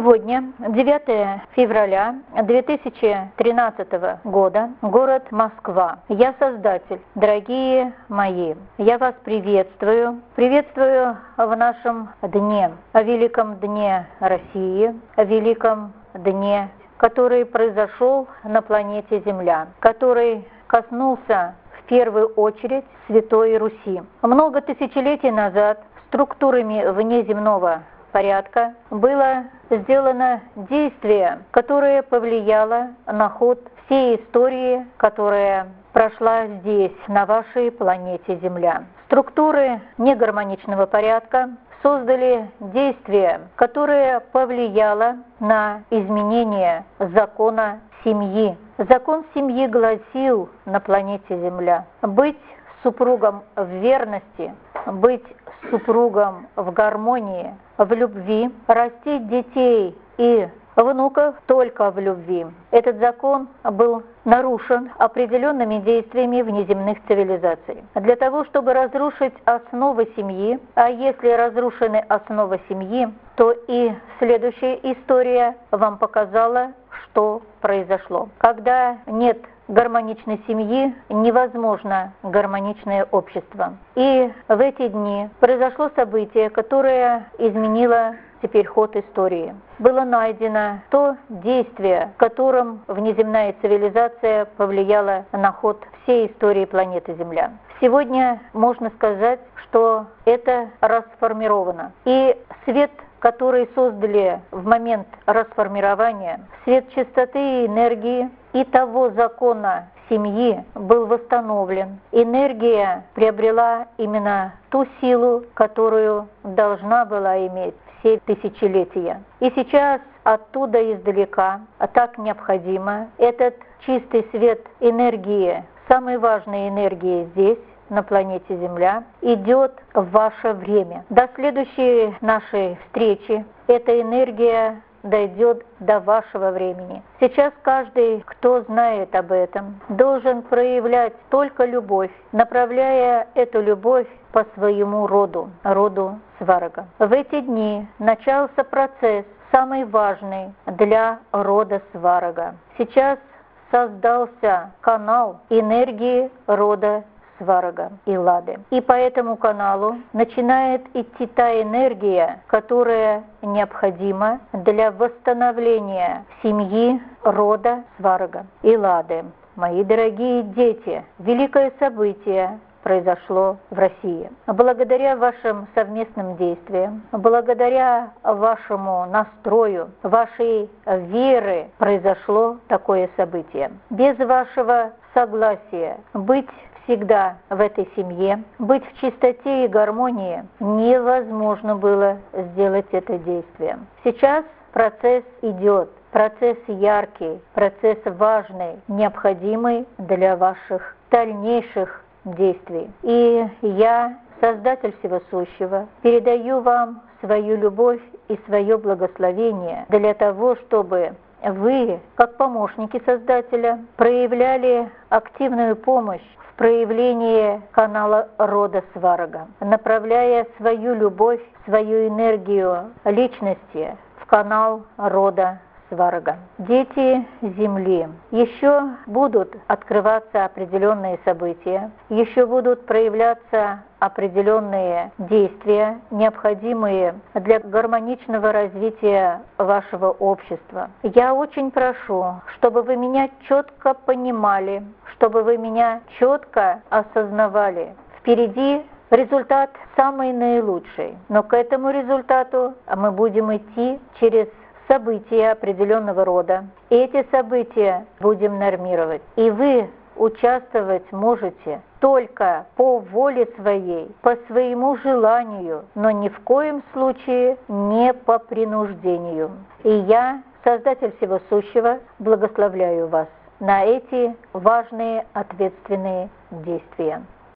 Сегодня, 9 февраля 2013 года, город Москва. Я создатель, дорогие мои. Я вас приветствую. Приветствую в нашем дне, о великом дне России, о великом дне, который произошел на планете Земля, который коснулся в первую очередь Святой Руси. Много тысячелетий назад структурами внеземного порядка было сделано действие, которое повлияло на ход всей истории, которая прошла здесь, на вашей планете Земля. Структуры негармоничного порядка создали действие, которое повлияло на изменение закона семьи. Закон семьи гласил на планете Земля: быть супругом в верности, быть супругом в гармонии, в любви, растить детей и внуков только в любви. Этот закон был нарушен определенными действиями внеземных цивилизаций. Для того, чтобы разрушить основы семьи, а если разрушены основы семьи, то и следующая история вам показала, что произошло. Когда нет гармоничной семьи, невозможно гармоничное общество. И в эти дни произошло событие, которое изменило теперь ход истории. Было найдено то действие, которым внеземная цивилизация повлияла на ход всей истории планеты Земля. Сегодня можно сказать, что это расформировано. И свет, который создали в момент расформирования, свет чистоты и энергии и того закона семьи был восстановлен. Энергия приобрела именно ту силу, которую должна была иметь все тысячелетия. И сейчас оттуда издалека, а так необходимо, этот чистый свет энергии, самой важной энергии здесь, на планете Земля, идет в ваше время. До следующей нашей встречи эта энергия дойдет до вашего времени. Сейчас каждый, кто знает об этом, должен проявлять только любовь, направляя эту любовь по своему роду Сварога. В эти дни начался процесс, самый важный для рода Сварога. Сейчас создался канал энергии рода Сварога и Лады. И по этому каналу начинает идти та энергия, которая необходима для восстановления семьи рода Сварога и Лады. Мои дорогие дети, великое событие произошло в России. Благодаря вашим совместным действиям, благодаря вашему настрою, вашей веры произошло такое событие. Без вашего согласия быть всегда в этой семье, быть в чистоте и гармонии невозможно было сделать это действие. Сейчас процесс идет, процесс яркий, процесс важный, необходимый для ваших дальнейших действий. И я, Создатель Всего Сущего, передаю вам свою любовь и свое благословение для того, чтобы вы, как помощники Создателя, проявляли активную помощь в проявлении канала рода Сварога, направляя свою любовь, свою энергию личности в канал рода Сварога. Дети Земли, еще будут открываться определенные события, еще будут проявляться определенные действия, необходимые для гармоничного развития вашего общества. Я очень прошу, чтобы вы меня четко понимали, чтобы вы меня четко осознавали. Впереди результат самый наилучший, но к этому результату мы будем идти через события определенного рода. И эти события будем нормировать. И вы участвовать можете только по воле своей, по своему желанию, но ни в коем случае не по принуждению. И я, Создатель Всего Сущего, благословляю вас на эти важные ответственные действия.